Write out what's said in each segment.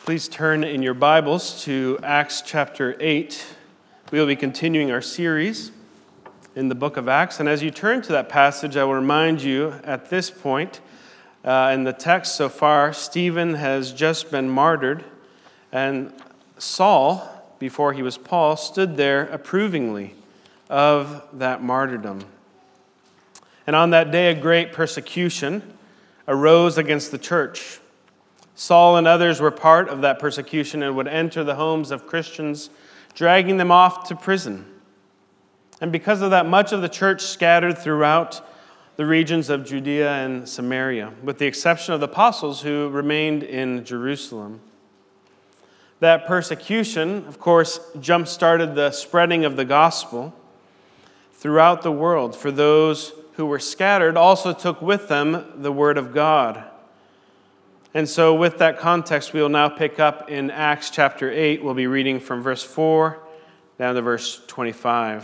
Please turn in your Bibles to Acts chapter 8. We will be continuing our series in the book of Acts. And as you turn to that passage, I will remind you at this point in the text so far, Stephen has just been martyred, and Saul, before he was Paul, stood there approvingly of that martyrdom. And on that day, a great persecution arose against the church. Saul and others were part of that persecution and would enter the homes of Christians, dragging them off to prison. And because of that, much of the church scattered throughout the regions of Judea and Samaria, with the exception of the apostles who remained in Jerusalem. That persecution, of course, jump-started the spreading of the gospel throughout the world. For those who were scattered also took with them the word of God. And so with that context, we will now pick up in Acts chapter 8. We'll be reading from verse 4 down to verse 25.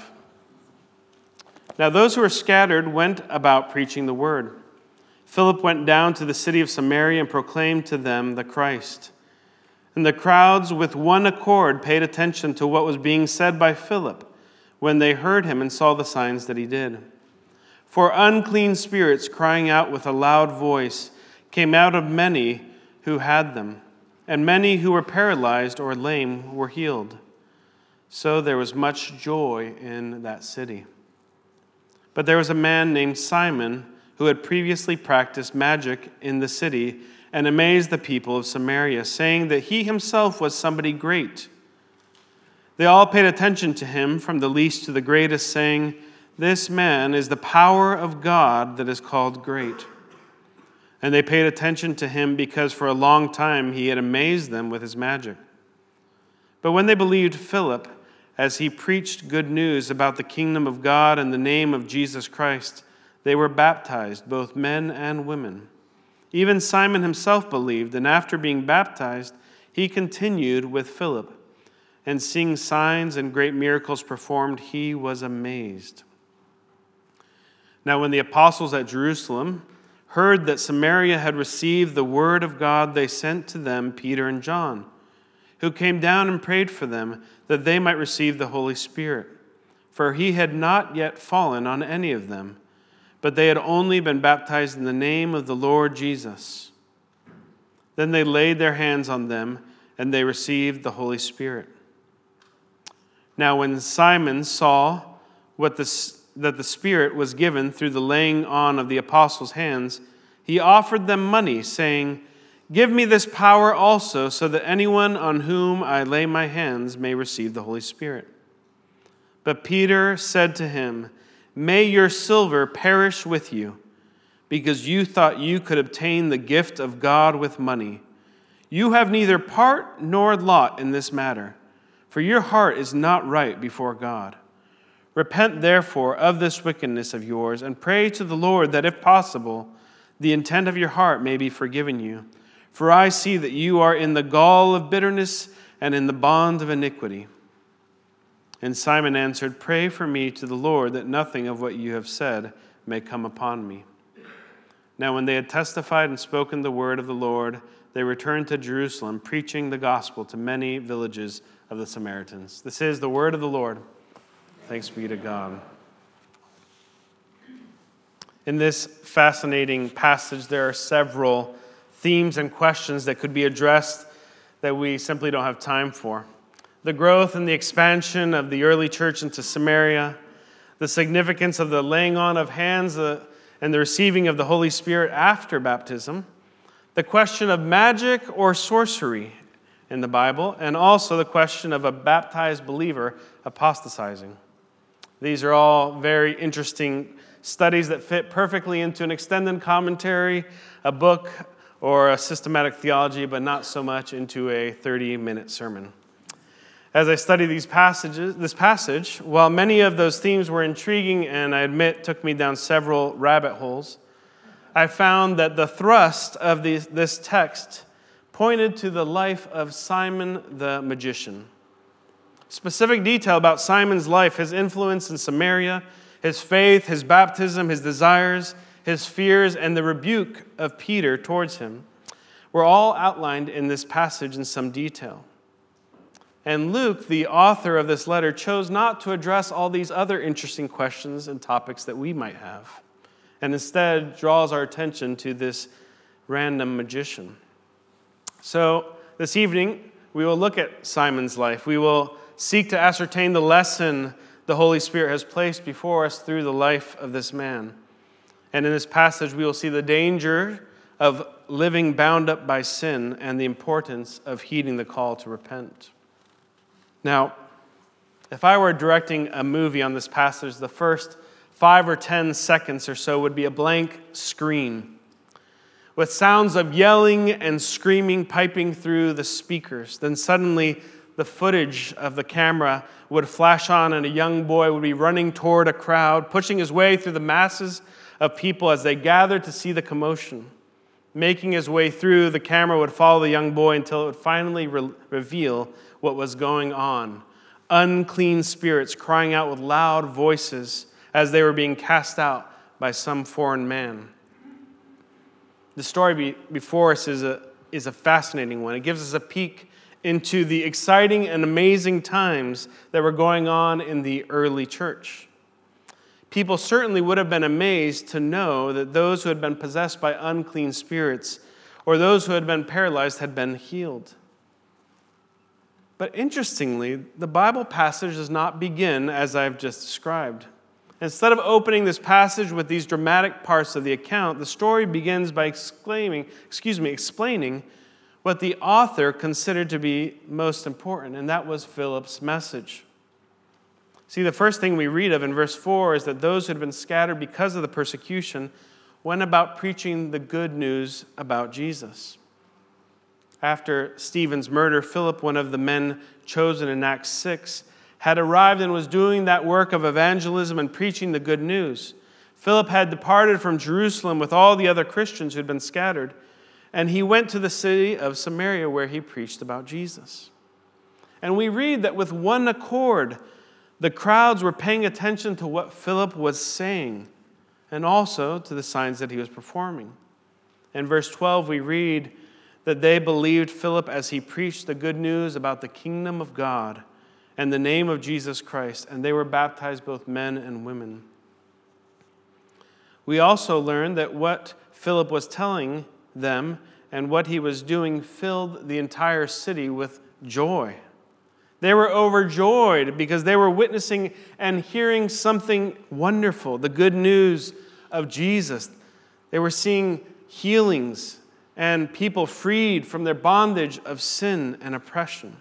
Now those who were scattered went about preaching the word. Philip went down to the city of Samaria and proclaimed to them the Christ. And the crowds with one accord paid attention to what was being said by Philip when they heard him and saw the signs that he did. For unclean spirits, crying out with a loud voice, came out of many who had them, and many who were paralyzed or lame were healed. So there was much joy in that city. But there was a man named Simon who had previously practiced magic in the city and amazed the people of Samaria, saying that he himself was somebody great. They all paid attention to him, from the least to the greatest, saying, "This man is the power of God that is called great." And they paid attention to him because for a long time he had amazed them with his magic. But when they believed Philip, as he preached good news about the kingdom of God and the name of Jesus Christ, they were baptized, both men and women. Even Simon himself believed, and after being baptized, he continued with Philip. And seeing signs and great miracles performed, he was amazed. Now when the apostles at Jerusalem heard that Samaria had received the word of God, they sent to them Peter and John, who came down and prayed for them that they might receive the Holy Spirit. For he had not yet fallen on any of them, but they had only been baptized in the name of the Lord Jesus. Then they laid their hands on them, and they received the Holy Spirit. Now when Simon saw that the Spirit was given through the laying on of the apostles' hands, he offered them money, saying, "Give me this power also, so that anyone on whom I lay my hands may receive the Holy Spirit." But Peter said to him, "May your silver perish with you, because you thought you could obtain the gift of God with money. You have neither part nor lot in this matter, for your heart is not right before God. Repent, therefore, of this wickedness of yours, and pray to the Lord that, if possible, the intent of your heart may be forgiven you. For I see that you are in the gall of bitterness and in the bond of iniquity." And Simon answered, "Pray for me to the Lord that nothing of what you have said may come upon me." Now when they had testified and spoken the word of the Lord, they returned to Jerusalem, preaching the gospel to many villages of the Samaritans. This is the word of the Lord. Thanks be to God. In this fascinating passage, there are several themes and questions that could be addressed that we simply don't have time for. The growth and the expansion of the early church into Samaria, the significance of the laying on of hands and the receiving of the Holy Spirit after baptism, the question of magic or sorcery in the Bible, and also the question of a baptized believer apostatizing. These are all very interesting studies that fit perfectly into an extended commentary, a book, or a systematic theology, but not so much into a 30-minute sermon. As I studied this passage, while many of those themes were intriguing and I admit took me down several rabbit holes, I found that the thrust of this text pointed to the life of Simon the magician. Specific detail about Simon's life, his influence in Samaria, his faith, his baptism, his desires, his fears, and the rebuke of Peter towards him were all outlined in this passage in some detail. And Luke, the author of this letter, chose not to address all these other interesting questions and topics that we might have, and instead draws our attention to this random magician. So this evening, we will look at Simon's life. We will seek to ascertain the lesson the Holy Spirit has placed before us through the life of this man. And in this passage, we will see the danger of living bound up by sin and the importance of heeding the call to repent. Now, if I were directing a movie on this passage, the first 5 or 10 seconds or so would be a blank screen with sounds of yelling and screaming piping through the speakers. Then suddenly the footage of the camera would flash on and a young boy would be running toward a crowd, pushing his way through the masses of people as they gathered to see the commotion. Making his way through, the camera would follow the young boy until it would finally reveal what was going on. Unclean spirits crying out with loud voices as they were being cast out by some foreign man. The story before us is a fascinating one. It gives us a peek into the exciting and amazing times that were going on in the early church. People certainly would have been amazed to know that those who had been possessed by unclean spirits or those who had been paralyzed had been healed. But interestingly, the Bible passage does not begin as I've just described. Instead of opening this passage with these dramatic parts of the account, the story begins by explaining what the author considered to be most important, and that was Philip's message. See, the first thing we read of in verse 4 is that those who had been scattered because of the persecution went about preaching the good news about Jesus. After Stephen's murder, Philip, one of the men chosen in Acts 6, had arrived and was doing that work of evangelism and preaching the good news. Philip had departed from Jerusalem with all the other Christians who had been scattered, and he went to the city of Samaria where he preached about Jesus. And we read that with one accord, the crowds were paying attention to what Philip was saying and also to the signs that he was performing. In verse 12, we read that they believed Philip as he preached the good news about the kingdom of God and the name of Jesus Christ, and they were baptized, both men and women. We also learn that what Philip was telling them and what he was doing filled the entire city with joy. They were overjoyed because they were witnessing and hearing something wonderful, the good news of Jesus. They were seeing healings and people freed from their bondage of sin and oppression.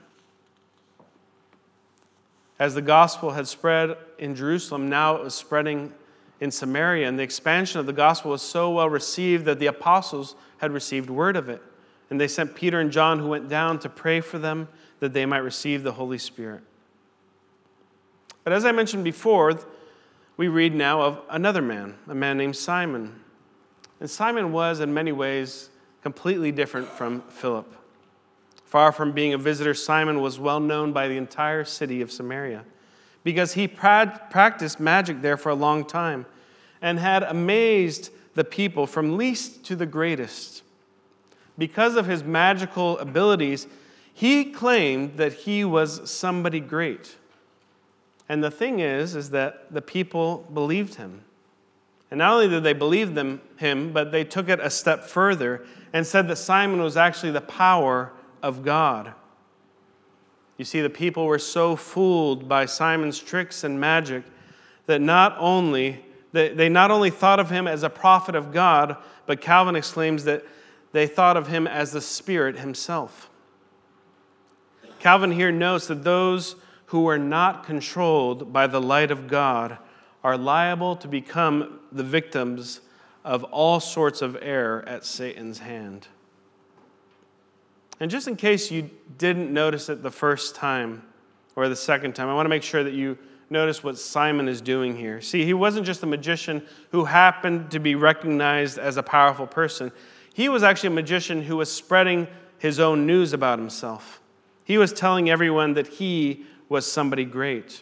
As the gospel had spread in Jerusalem, now it was spreading in Samaria, and the expansion of the gospel was so well received that the apostles had received word of it. And they sent Peter and John, who went down to pray for them that they might receive the Holy Spirit. But as I mentioned before, we read now of another man, a man named Simon. And Simon was, in many ways, completely different from Philip. Far from being a visitor, Simon was well known by the entire city of Samaria because he practiced magic there for a long time and had amazed the people from least to the greatest. Because of his magical abilities, he claimed that he was somebody great. And the thing is that the people believed him. And not only did they believe him, but they took it a step further and said that Simon was actually the power of God. You see, the people were so fooled by Simon's tricks and magic that they not only thought of him as a prophet of God, but Calvin exclaims that they thought of him as the Spirit himself. Calvin here notes that those who are not controlled by the light of God are liable to become the victims of all sorts of error at Satan's hand. And just in case you didn't notice it the first time or the second time, I want to make sure that you notice what Simon is doing here. See, he wasn't just a magician who happened to be recognized as a powerful person. He was actually a magician who was spreading his own news about himself. He was telling everyone that he was somebody great.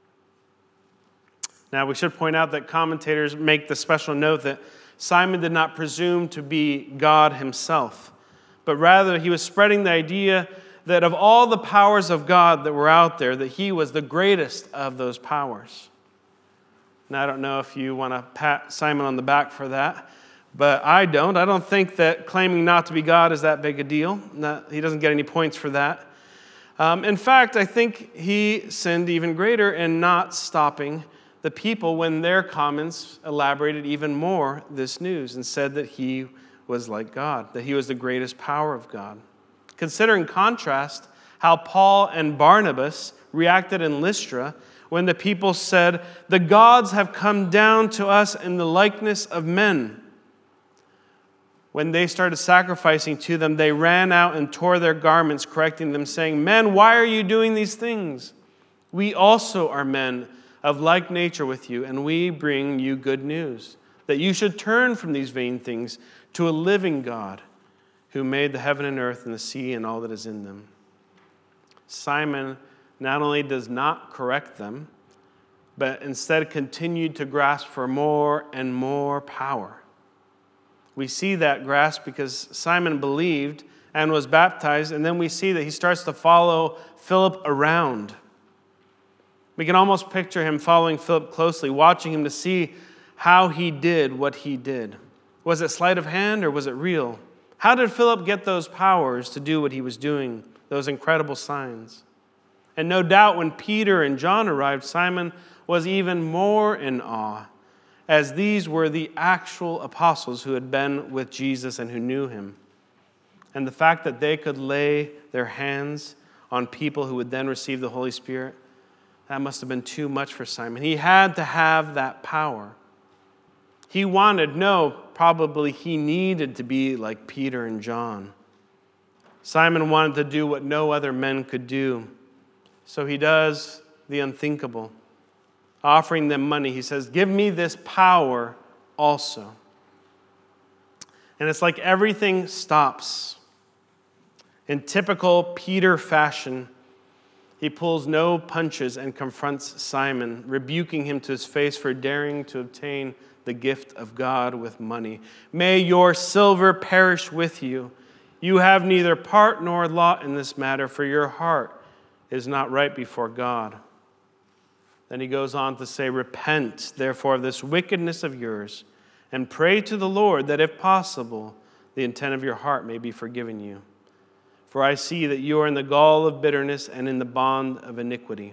Now, we should point out that commentators make the special note that Simon did not presume to be God himself, but rather he was spreading the idea that of all the powers of God that were out there, that he was the greatest of those powers. Now, I don't know if you want to pat Simon on the back for that, but I don't. I don't think that claiming not to be God is that big a deal. He doesn't get any points for that. In fact, I think he sinned even greater in not stopping the people when their comments elaborated even more this news and said that he was like God, that he was the greatest power of God. Consider in contrast how Paul and Barnabas reacted in Lystra when the people said, "The gods have come down to us in the likeness of men." When they started sacrificing to them, they ran out and tore their garments, correcting them, saying, "Men, why are you doing these things? We also are men of like nature with you, and we bring you good news, that you should turn from these vain things to a living God who made the heaven and earth and the sea and all that is in them." Simon not only does not correct them, but instead continued to grasp for more and more power. We see that grasp because Simon believed and was baptized, and then we see that he starts to follow Philip around. We can almost picture him following Philip closely, watching him to see how he did what he did. Was it sleight of hand or was it real? How did Philip get those powers to do what he was doing, those incredible signs? And no doubt when Peter and John arrived, Simon was even more in awe, as these were the actual apostles who had been with Jesus and who knew him. And the fact that they could lay their hands on people who would then receive the Holy Spirit, that must have been too much for Simon. He had to have that power. He probably he needed to be like Peter and John. Simon wanted to do what no other men could do. So he does the unthinkable. Offering them money, he says, "Give me this power also." And it's like everything stops. In typical Peter fashion, he pulls no punches and confronts Simon, rebuking him to his face for daring to obtain the gift of God with money. "May your silver perish with you. You have neither part nor lot in this matter, for your heart is not right before God." Then he goes on to say, "Repent, therefore, of this wickedness of yours, and pray to the Lord that, if possible, the intent of your heart may be forgiven you. For I see that you are in the gall of bitterness and in the bond of iniquity."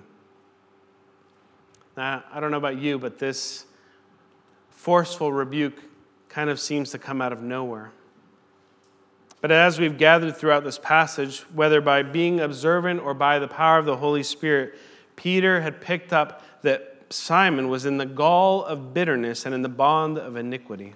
Now, I don't know about you, but this forceful rebuke kind of seems to come out of nowhere. But as we've gathered throughout this passage, whether by being observant or by the power of the Holy Spirit, Peter had picked up that Simon was in the gall of bitterness and in the bond of iniquity.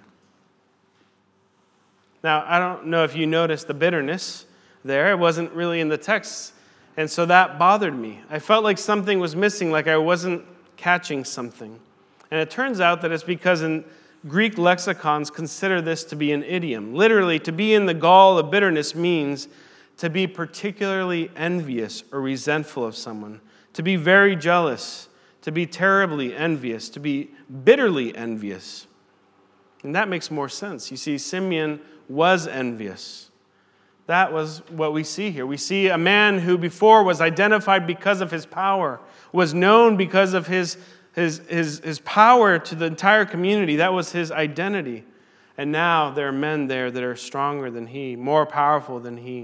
Now, I don't know if you noticed the bitterness there. It wasn't really in the text, and so that bothered me. I felt like something was missing, like I wasn't catching something. And it turns out that it's because in Greek lexicons consider this to be an idiom. Literally, to be in the gall of bitterness means to be particularly envious or resentful of someone, to be very jealous, to be terribly envious, to be bitterly envious. And that makes more sense. You see, Simeon was envious. That was what we see here. We see a man who before was identified because of his power, was known because of his power to the entire community. That was his identity. And now there are men there that are stronger than he, more powerful than he.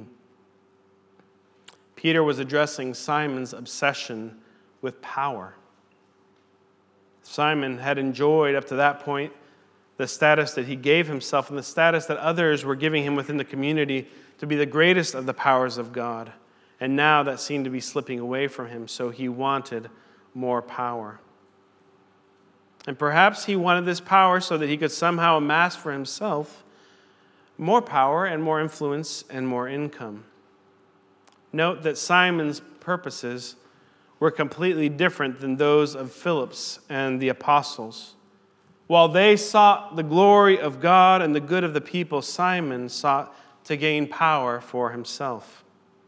Peter was addressing Simon's obsession with power. Simon had enjoyed up to that point the status that he gave himself and the status that others were giving him within the community to be the greatest of the powers of God. And now that seemed to be slipping away from him, so he wanted more power. And perhaps he wanted this power so that he could somehow amass for himself more power and more influence and more income. Note that Simon's purposes were completely different than those of Philip's and the apostles. While they sought the glory of God and the good of the people, Simon sought to gain power for himself.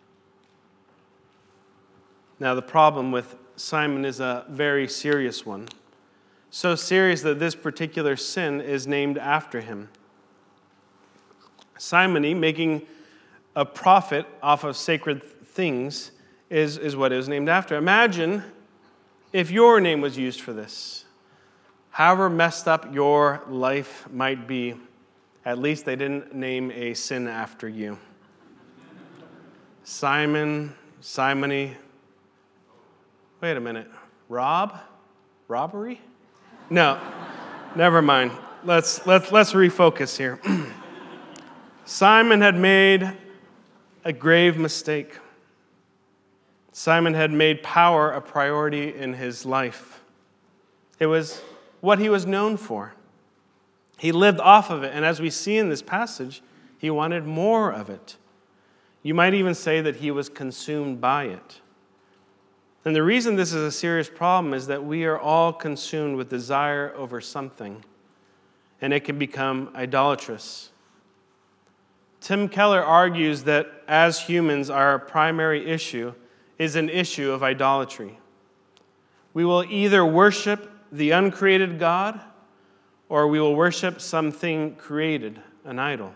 Now, the problem with Simon is a very serious one. So serious that this particular sin is named after him. Simony, making of profit off of sacred things is what it was named after. Imagine if your name was used for this. However messed up your life might be, at least they didn't name a sin after you. Simon, Simony. Wait a minute. Robbery? No, never mind. Let's refocus here. Simon had made a grave mistake. Simon had made power a priority in his life. It was what he was known for. He lived off of it, and as we see in this passage, he wanted more of it. You might even say that he was consumed by it. And the reason this is a serious problem is that we are all consumed with desire over something, and it can become idolatrous. Tim Keller argues that as humans, our primary issue is an issue of idolatry. We will either worship the uncreated God, or we will worship something created, an idol.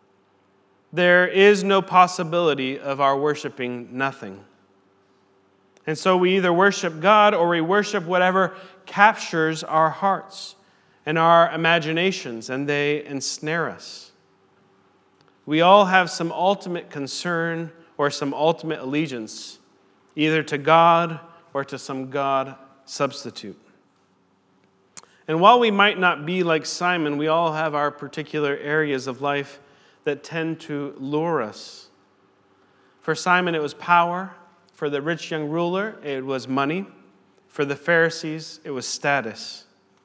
There is no possibility of our worshiping nothing. And so we either worship God or we worship whatever captures our hearts and our imaginations, and they ensnare us. We all have some ultimate concern or some ultimate allegiance, either to God or to some God substitute. And while we might not be like Simon, we all have our particular areas of life that tend to lure us. For Simon, it was power. For the rich young ruler, it was money. For the Pharisees, it was status.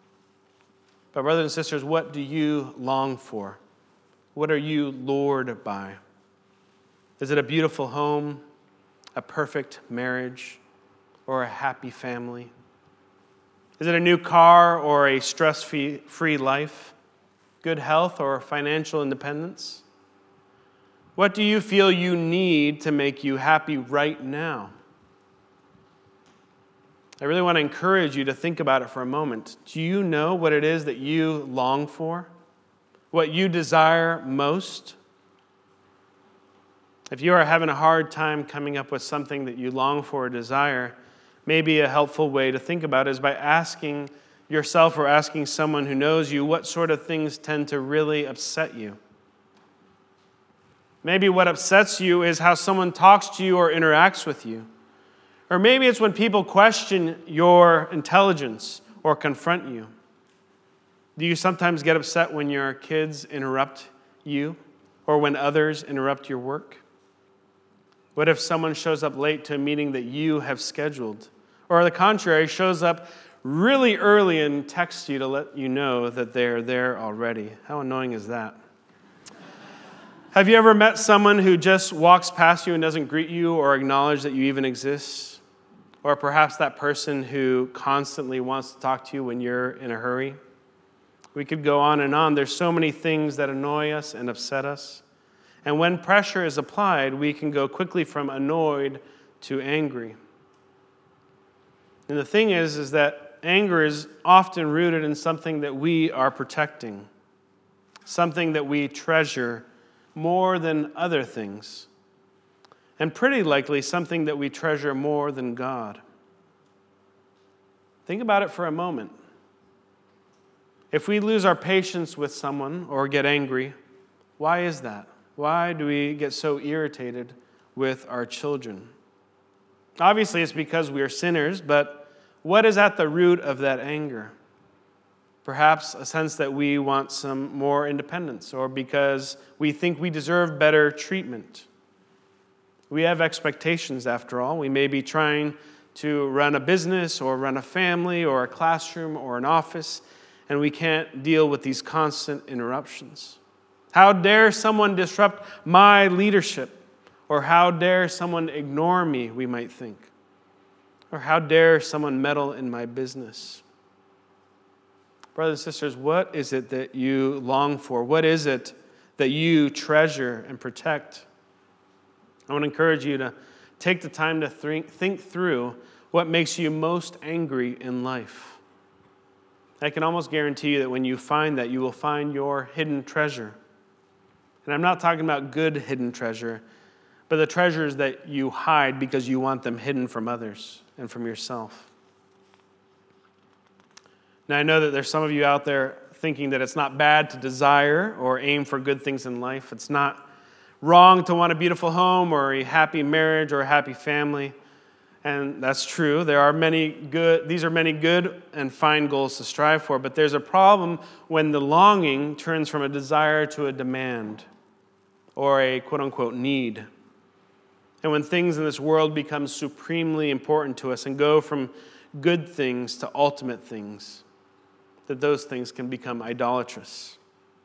But brothers and sisters, what do you long for? What are you lured by? Is it a beautiful home, a perfect marriage, or a happy family? Is it a new car or a stress-free life? Good health or financial independence? What do you feel you need to make you happy right now? I really want to encourage you to think about it for a moment. Do you know what it is that you long for? What you desire most? If you are having a hard time coming up with something that you long for or desire, maybe a helpful way to think about it is by asking yourself or asking someone who knows you what sort of things tend to really upset you. Maybe what upsets you is how someone talks to you or interacts with you. Or maybe it's when people question your intelligence or confront you. Do you sometimes get upset when your kids interrupt you or when others interrupt your work? What if someone shows up late to a meeting that you have scheduled? Or the contrary, shows up really early and texts you to let you know that they're there already? How annoying is that? Have you ever met someone who just walks past you and doesn't greet you or acknowledge that you even exist? Or perhaps that person who constantly wants to talk to you when you're in a hurry? We could go on and on. There's so many things that annoy us and upset us. And when pressure is applied, we can go quickly from annoyed to angry. And the thing is that anger is often rooted in something that we are protecting, something that we treasure more than other things, and pretty likely something that we treasure more than God. Think about it for a moment. If we lose our patience with someone or get angry, why is that? Why do we get so irritated with our children? Obviously, it's because we are sinners, but what is at the root of that anger? Perhaps a sense that we want some more independence, or because we think we deserve better treatment. We have expectations, after all. We may be trying to run a business or run a family or a classroom or an office, and we can't deal with these constant interruptions. How dare someone disrupt my leadership? Or how dare someone ignore me, we might think. Or how dare someone meddle in my business? Brothers and sisters, what is it that you long for? What is it that you treasure and protect? I want to encourage you to take the time to think through what makes you most angry in life. I can almost guarantee you that when you find that, you will find your hidden treasure. And I'm not talking about good hidden treasure, but the treasures that you hide because you want them hidden from others and from yourself. Now, I know that there's some of you out there thinking that it's not bad to desire or aim for good things in life. It's not wrong to want a beautiful home or a happy marriage or a happy family. And that's true. These are many good and fine goals to strive for, but there's a problem when the longing turns from a desire to a demand or a quote-unquote need. And when things in this world become supremely important to us and go from good things to ultimate things, that those things can become idolatrous.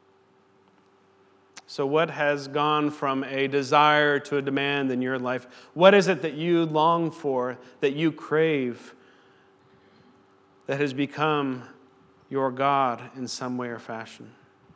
So what has gone from a desire to a demand in your life? What is it that you long for, that you crave, that has become your God in some way or fashion?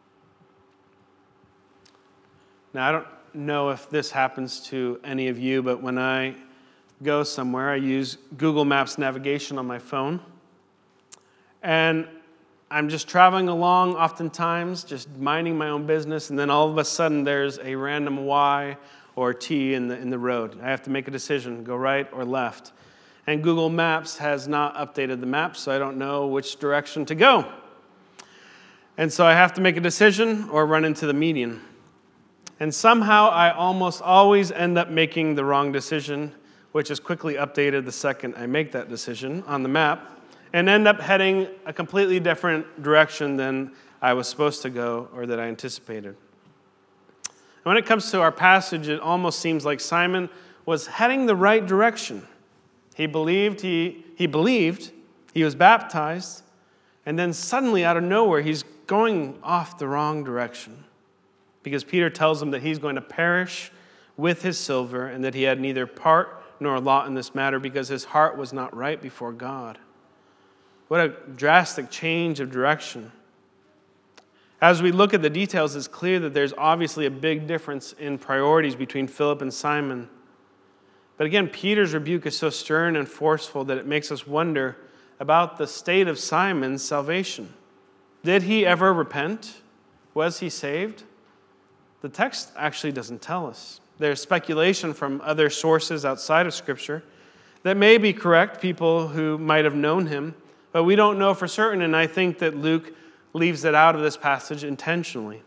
Now, I don't know if this happens to any of you, but when I go somewhere, I use Google Maps navigation on my phone. And I'm just traveling along oftentimes, just minding my own business, and then all of a sudden there's a random Y or T in the road. I have to make a decision, go right or left. And Google Maps has not updated the map, so I don't know which direction to go. And so I have to make a decision or run into the median. And somehow I almost always end up making the wrong decision, which is quickly updated the second I make that decision on the map, and end up heading a completely different direction than I was supposed to go or that I anticipated. And when it comes to our passage, it almost seems like Simon was heading the right direction. He believed, he was baptized, and then suddenly out of nowhere, he's going off the wrong direction. Because Peter tells him that he's going to perish with his silver and that he had neither part nor lot in this matter because his heart was not right before God. What a drastic change of direction. As we look at the details, it's clear that there's obviously a big difference in priorities between Philip and Simon. But again, Peter's rebuke is so stern and forceful that it makes us wonder about the state of Simon's salvation. Did he ever repent? Was he saved? The text actually doesn't tell us. There's speculation from other sources outside of Scripture that may be correct, people who might have known him, but we don't know for certain, and I think that Luke leaves it out of this passage intentionally.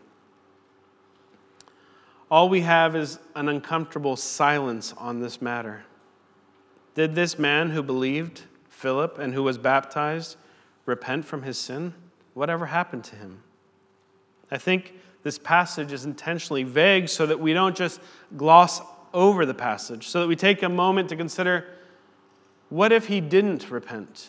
All we have is an uncomfortable silence on this matter. Did this man who believed, Philip, and who was baptized, repent from his sin? Whatever happened to him? I think this passage is intentionally vague so that we don't just gloss over the passage, so that we take a moment to consider, what if he didn't repent?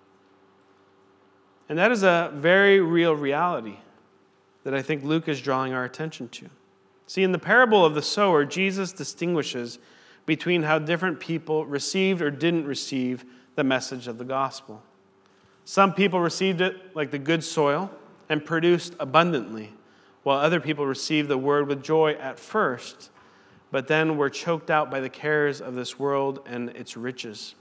And that is a very real reality that I think Luke is drawing our attention to. See, in the parable of the sower, Jesus distinguishes between how different people received or didn't receive the message of the gospel. Some people received it like the good soil and produced abundantly, while other people received the word with joy at first, but then were choked out by the cares of this world and its riches.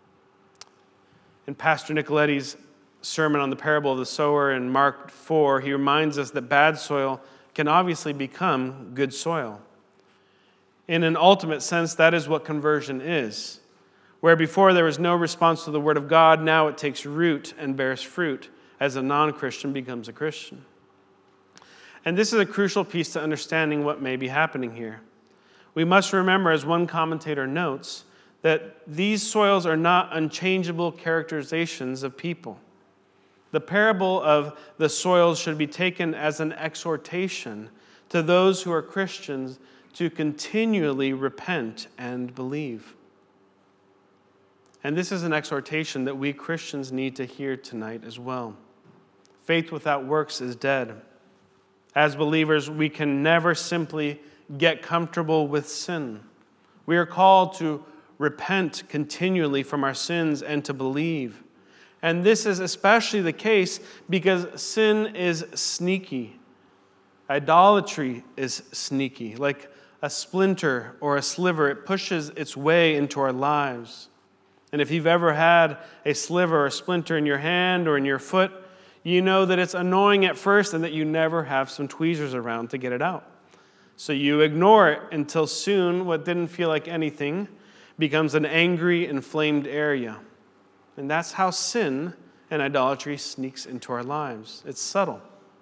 In Pastor Nicoletti's sermon on the parable of the sower in Mark 4, he reminds us that bad soil can obviously become good soil. In an ultimate sense, that is what conversion is. Where before there was no response to the word of God, now it takes root and bears fruit as a non-Christian becomes a Christian. And this is a crucial piece to understanding what may be happening here. We must remember, as one commentator notes, that these soils are not unchangeable characterizations of people. The parable of the soils should be taken as an exhortation to those who are Christians to continually repent and believe. And this is an exhortation that we Christians need to hear tonight as well. Faith without works is dead. As believers, we can never simply get comfortable with sin. We are called to repent continually from our sins and to believe. And this is especially the case because sin is sneaky. Idolatry is sneaky. Like a splinter or a sliver, it pushes its way into our lives. And if you've ever had a sliver or a splinter in your hand or in your foot, you know that it's annoying at first and that you never have some tweezers around to get it out. So you ignore it until soon what didn't feel like anything becomes an angry, inflamed area. And that's how sin and idolatry sneaks into our lives. It's subtle.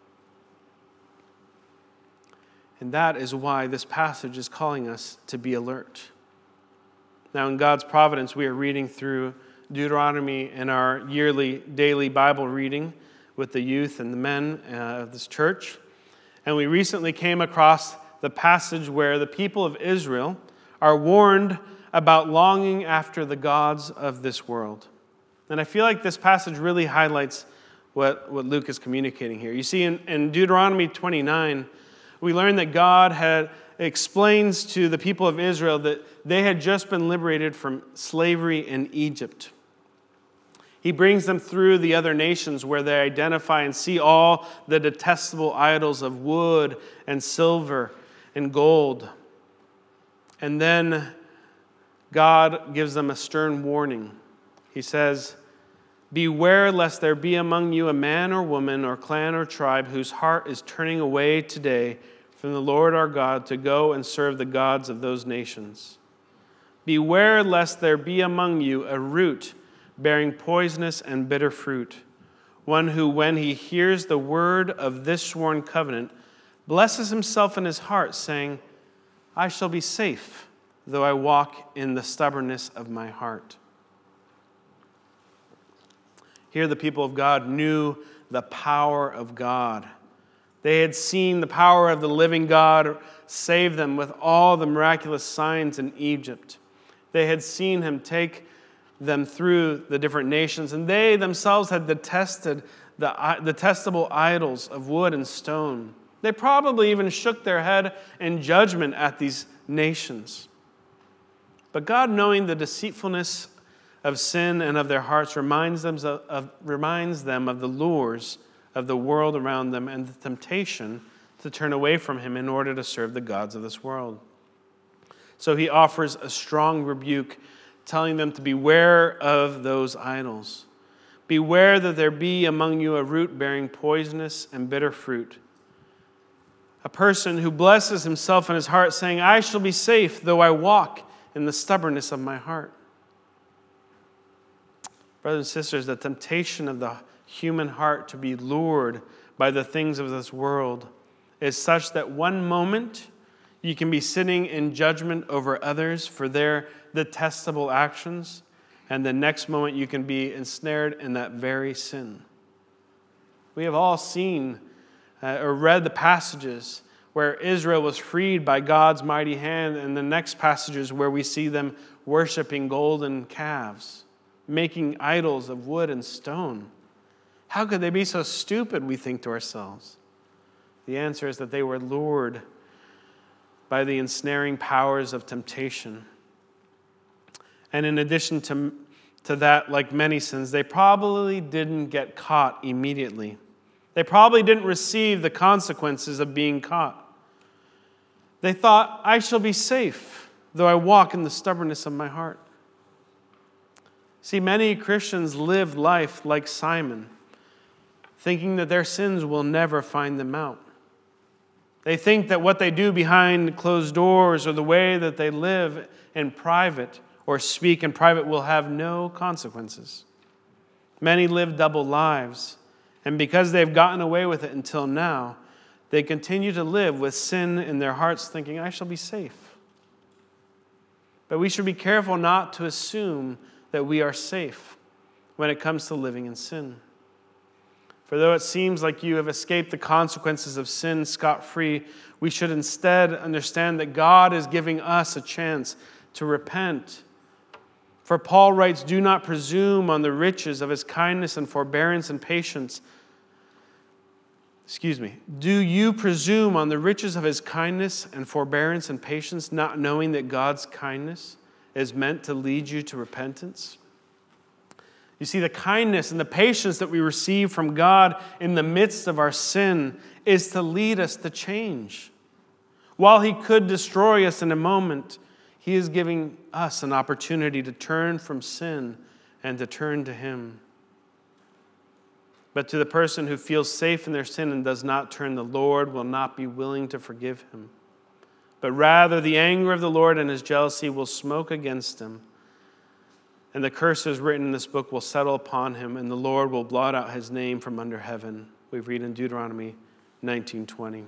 And that is why this passage is calling us to be alert. Now, in God's providence, we are reading through Deuteronomy in our yearly daily Bible reading with the youth and the men of this church. And we recently came across the passage where the people of Israel are warned about longing after the gods of this world. And I feel like this passage really highlights what Luke is communicating here. You see, in Deuteronomy 29, we learn that God explains to the people of Israel that they had just been liberated from slavery in Egypt. He brings them through the other nations where they identify and see all the detestable idols of wood and silver and gold. And then God gives them a stern warning. He says, "Beware lest there be among you a man or woman or clan or tribe whose heart is turning away today from the Lord our God to go and serve the gods of those nations. Beware lest there be among you a root bearing poisonous and bitter fruit, one who, when he hears the word of this sworn covenant, blesses himself in his heart, saying, 'I shall be safe, though I walk in the stubbornness of my heart.'" Here the people of God knew the power of God. They had seen the power of the living God save them with all the miraculous signs in Egypt. They had seen him take them through the different nations, and they themselves had detested the detestable idols of wood and stone. They probably even shook their head in judgment at these nations. But God, knowing the deceitfulness of sin and of their hearts, reminds them of the lures of the world around them and the temptation to turn away from him in order to serve the gods of this world. So he offers a strong rebuke, telling them to beware of those idols. Beware that there be among you a root bearing poisonous and bitter fruit. A person who blesses himself in his heart, saying, "I shall be safe, though I walk in the stubbornness of my heart." Brothers and sisters, the temptation of the human heart to be lured by the things of this world is such that one moment you can be sitting in judgment over others for their detestable actions, and the next moment you can be ensnared in that very sin. We have all seen or read the passages where Israel was freed by God's mighty hand, and the next passages where we see them worshiping golden calves, making idols of wood and stone. How could they be so stupid, we think to ourselves? The answer is that they were lured by the ensnaring powers of temptation. And in addition to that, like many sins, they probably didn't get caught immediately. They probably didn't receive the consequences of being caught. They thought, "I shall be safe, though I walk in the stubbornness of my heart." See, many Christians live life like Simon, thinking that their sins will never find them out. They think that what they do behind closed doors or the way that they live in private or speak in private will have no consequences. Many live double lives, and because they've gotten away with it until now, they continue to live with sin in their hearts, thinking, "I shall be safe." But we should be careful not to assume that we are safe when it comes to living in sin. For though it seems like you have escaped the consequences of sin scot-free, we should instead understand that God is giving us a chance to repent. For Paul writes, "Do not presume on the riches of his kindness and forbearance and patience." Do you presume on the riches of his kindness and forbearance and patience, not knowing that God's kindness is meant to lead you to repentance? You see, the kindness and the patience that we receive from God in the midst of our sin is to lead us to change. While he could destroy us in a moment, he is giving us an opportunity to turn from sin and to turn to him. But to the person who feels safe in their sin and does not turn, the Lord will not be willing to forgive him. but rather the anger of the Lord and his jealousy will smoke against him. And the curses written in this book will settle upon him, and the Lord will blot out his name from under heaven. We read in Deuteronomy 19:20.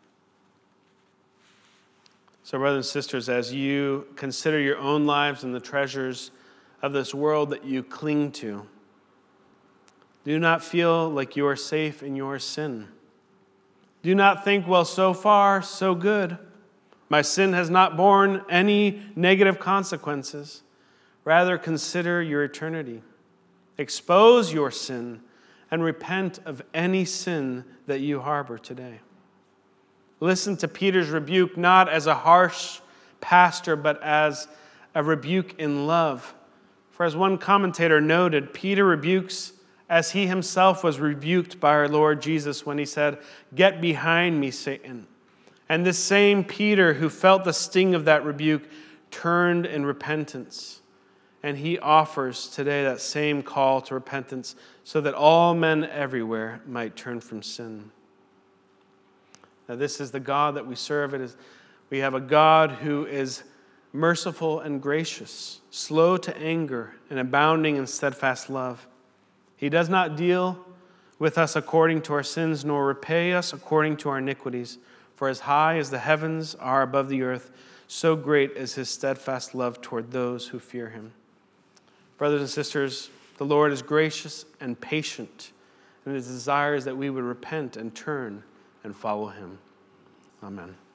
So, brothers and sisters, as you consider your own lives and the treasures of this world that you cling to, do not feel like you are safe in your sin. Do not think, well, so far, so good. My sin has not borne any negative consequences. Rather, consider your eternity. Expose your sin and repent of any sin that you harbor today. Listen to Peter's rebuke not as a harsh pastor, but as a rebuke in love. For as one commentator noted, Peter rebukes as he himself was rebuked by our Lord Jesus when he said, "Get behind me, Satan." And this same Peter who felt the sting of that rebuke turned in repentance. And he offers today that same call to repentance so that all men everywhere might turn from sin. Now, this is the God that we serve. We have a God who is merciful and gracious, slow to anger, and abounding in steadfast love. He does not deal with us according to our sins, nor repay us according to our iniquities. For as high as the heavens are above the earth, so great is his steadfast love toward those who fear him. Brothers and sisters, the Lord is gracious and patient, and his desire is that we would repent and turn and follow him. Amen.